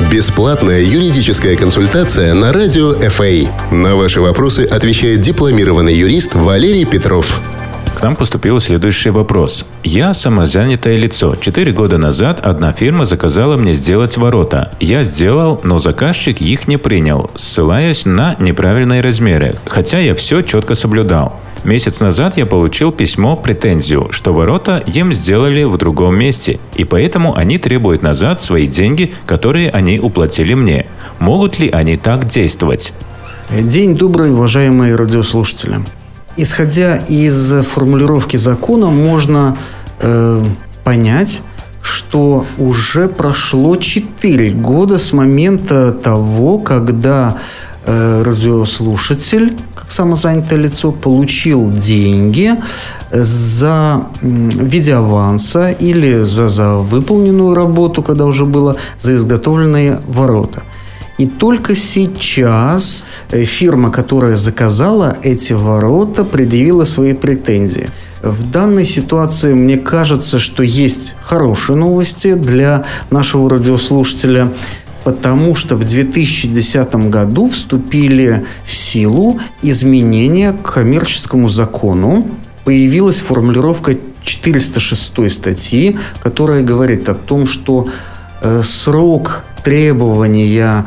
Бесплатная юридическая консультация на радио ФА. На ваши вопросы отвечает дипломированный юрист Валерий Петров. К нам поступил следующий вопрос. Я самозанятое лицо. 4 года назад одна фирма заказала мне сделать ворота. Я сделал, но заказчик их не принял, ссылаясь на неправильные размеры, хотя я все четко соблюдал. Месяц назад я получил письмо-претензию, что ворота им сделали в другом месте, и поэтому они требуют назад свои деньги, которые они уплатили мне. Могут ли они так действовать? День добрый, уважаемые радиослушатели. Исходя из формулировки закона, можно понять, что уже прошло 4 года с момента того, когда радиослушатель, как самозанятое лицо, получил деньги в виде аванса или за выполненную работу, когда уже было за изготовленные ворота. И только сейчас фирма, которая заказала эти ворота, предъявила свои претензии. В данной ситуации мне кажется, что есть хорошие новости для нашего радиослушателя, потому что в 2010 году вступили в силу изменения к коммерческому закону. Появилась формулировка 406 статьи, которая говорит о том, что срок требования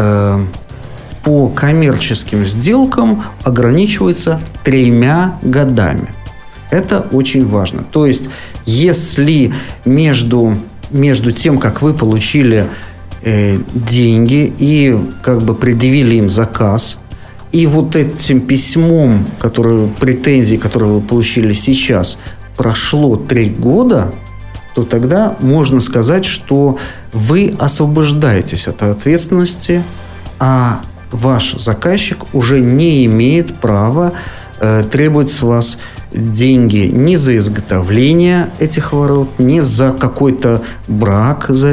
по коммерческим сделкам ограничивается 3 годами. Это очень важно. То есть, если между тем, как вы получили деньги и как бы предъявили им заказ, и вот этим письмом, претензии, которые вы получили сейчас, прошло 3 года, то тогда можно сказать, что вы освобождаетесь от ответственности, а ваш заказчик уже не имеет права требовать с вас деньги ни за изготовление этих ворот, ни за какой-то брак за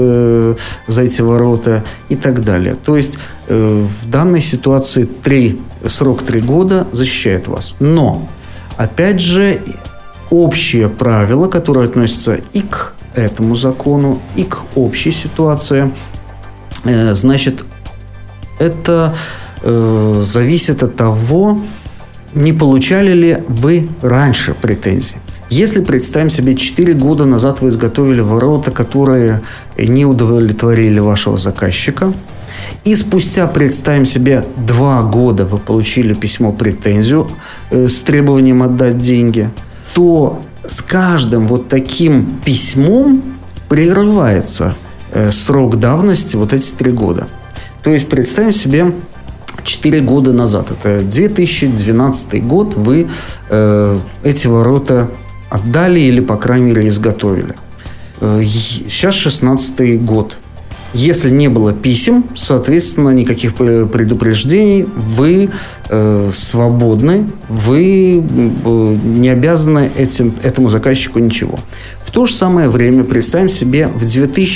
эти ворота и так далее. То есть в данной ситуации срок 3 года защищает вас. Но, опять же, общие правила, которые относятся и к этому закону, и к общей ситуации, значит, это зависит от того, не получали ли вы раньше претензий. Если представим себе, 4 года назад вы изготовили ворота, которые не удовлетворили вашего заказчика, и спустя, представим себе, 2 года вы получили письмо-претензию с требованием отдать деньги, то с каждым вот таким письмом прерывается срок давности вот эти 3 года. То есть представим себе 4 года назад, это 2012 год, вы эти ворота отдали или, по крайней мере, изготовили. Сейчас 2016 год. Если не было писем, соответственно, никаких предупреждений, вы свободны, вы не обязаны этому заказчику ничего. В то же самое время, представим себе, в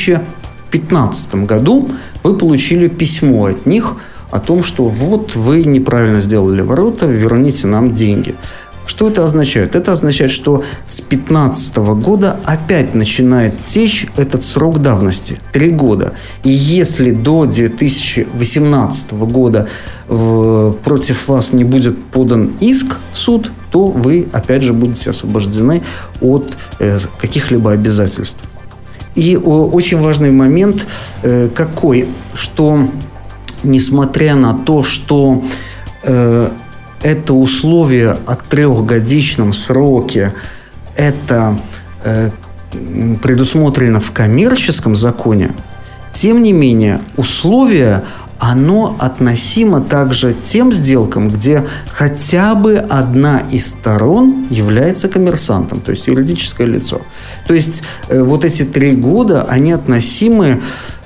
2015 году вы получили письмо от них о том, что вот вы неправильно сделали ворота, верните нам деньги. Что это означает? Это означает, что с 2015 года опять начинает течь этот срок давности – 3 года. И если до 2018 года против вас не будет подан иск в суд, то вы опять же будете освобождены от каких-либо обязательств. И очень важный момент какой, что несмотря на то, что это условие о 3-годичном сроке, это предусмотрено в коммерческом законе, тем не менее условие, оно относимо также тем сделкам, где хотя бы одна из сторон является коммерсантом, то есть юридическое лицо. То есть вот эти 3 года, они относимы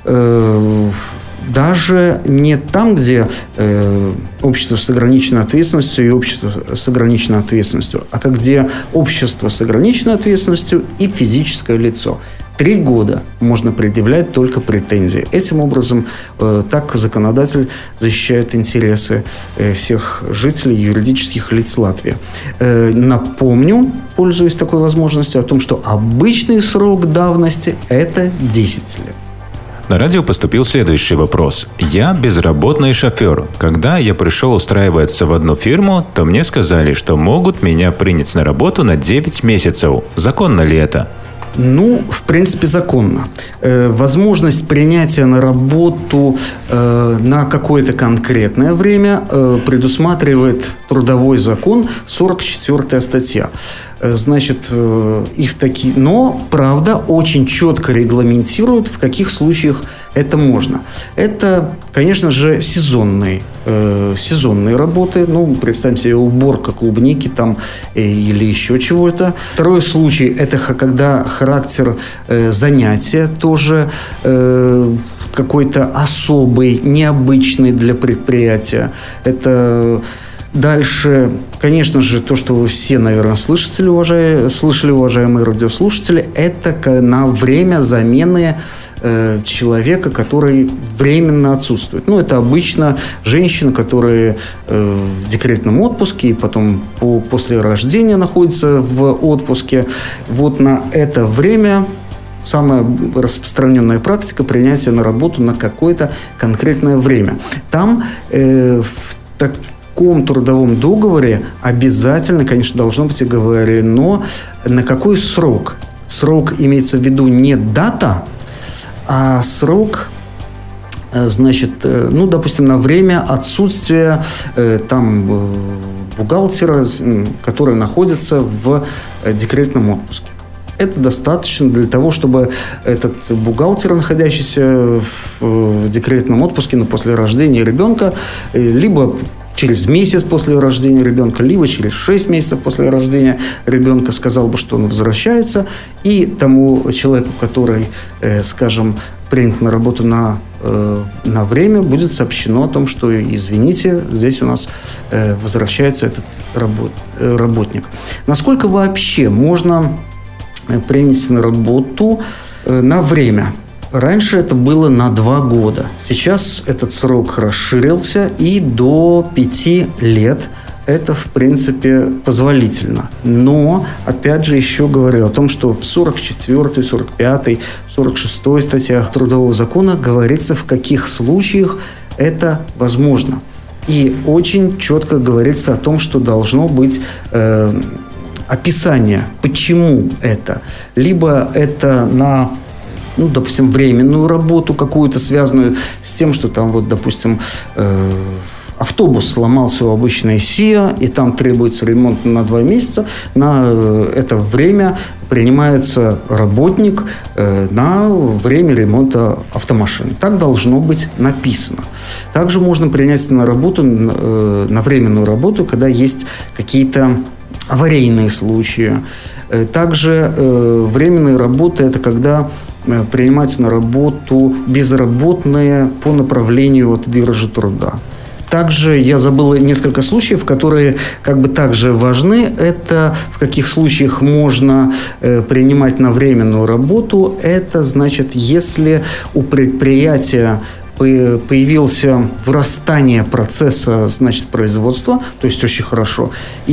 даже не там, где общество с ограниченной ответственностью и общество с ограниченной ответственностью, а где общество с ограниченной ответственностью и физическое лицо. 3 года можно предъявлять только претензии. Этим образом, так законодатель защищает интересы всех жителей юридических лиц Латвии. Напомню, пользуясь такой возможностью, о том, что обычный срок давности – это 10 лет. На радио поступил следующий вопрос. Я безработный шофер. Когда я пришел устраиваться в одну фирму, то мне сказали, что могут меня принять на работу на 9 месяцев. Законно ли это? Ну, в принципе, законно. Возможность принятия на работу на какое-то конкретное время предусматривает Трудовой закон, 44-я статья. Значит, но, правда, очень четко регламентирует, в каких случаях это можно. Это, конечно же, сезонные работы. Ну, представьте себе, уборка клубники там или еще чего-то. Второй случай – это когда характер занятия тоже какой-то особый, необычный для предприятия. Это дальше, конечно же, то, что вы все, наверное, слышали, уважаемые радиослушатели, это на время замены человека, который временно отсутствует. Ну, это обычно женщины, которые в декретном отпуске и потом после рождения находятся в отпуске. Вот на это время самая распространенная практика принятия на работу на какое-то конкретное время. Там в таком трудовом договоре обязательно, конечно, должно быть оговорено, на какой срок. Срок имеется в виду не дата, а срок, значит, ну, допустим, на время отсутствия там бухгалтера, который находится в декретном отпуске. Это достаточно для того, чтобы этот бухгалтер, находящийся в декретном отпуске, но после рождения ребенка, либо через месяц после рождения ребенка, либо через 6 месяцев после рождения ребенка сказал бы, что он возвращается, и тому человеку, который, скажем, принят на работу на время, будет сообщено о том, что, извините, здесь у нас возвращается этот работник. Насколько вообще можно принять на работу на время? Раньше это было на 2 года. Сейчас этот срок расширился, и до 5 лет это, в принципе, позволительно. Но, опять же, еще говорю о том, что в 44-й, 45-й, 46-й статьях Трудового закона говорится, в каких случаях это возможно. И очень четко говорится о том, что должно быть описание, почему это. Либо это на, ну, допустим, временную работу какую-то, связанную с тем, что там, вот, допустим, автобус сломался у обычной СИА, и там требуется ремонт на 2 месяца. На это время принимается работник на время ремонта автомашины. Так должно быть написано. Также можно принять на работу, на временную работу, когда есть какие-то аварийные случаи. Также временные работы – это когда принимаются на работу безработные по направлению от биржи труда. Также я забыл несколько случаев, которые как бы также важны. Это в каких случаях можно принимать на временную работу. Это значит, если у предприятия появился вырастание процесса, значит, производства, то есть очень хорошо.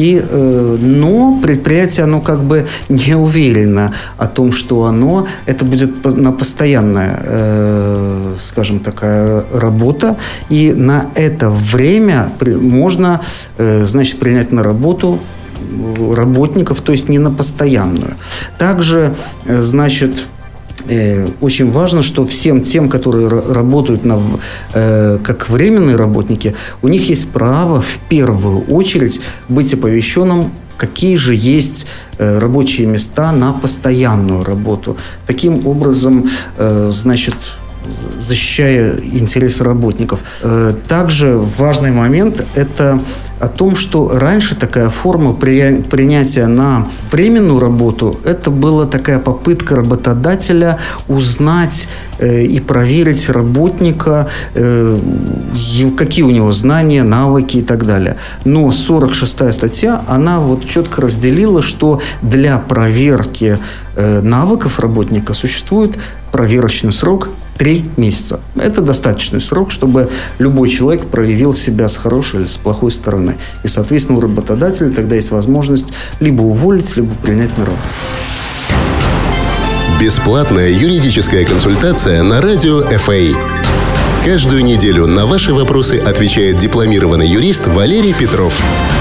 Но предприятие, оно как бы не уверено о том, что это будет на постоянная, скажем, такая работа. И на это время можно, значит, принять на работу работников, то есть не на постоянную. Также, значит, очень важно, что всем тем, которые работают как временные работники, у них есть право в первую очередь быть оповещенным, какие же есть рабочие места на постоянную работу. Таким образом, значит, защищая интересы работников. Также важный момент – это о том, что раньше такая форма принятия на временную работу – это была такая попытка работодателя узнать и проверить работника, какие у него знания, навыки и так далее. Но 46-я статья, она вот четко разделила, что для проверки навыков работника существует проверочный срок 3 месяца. Это достаточный срок, чтобы любой человек проявил себя с хорошей или с плохой стороны. И, соответственно, у работодателя тогда есть возможность либо уволить, либо принять на работу. Бесплатная юридическая консультация на радио ФА. Каждую неделю на ваши вопросы отвечает дипломированный юрист Валерий Петров.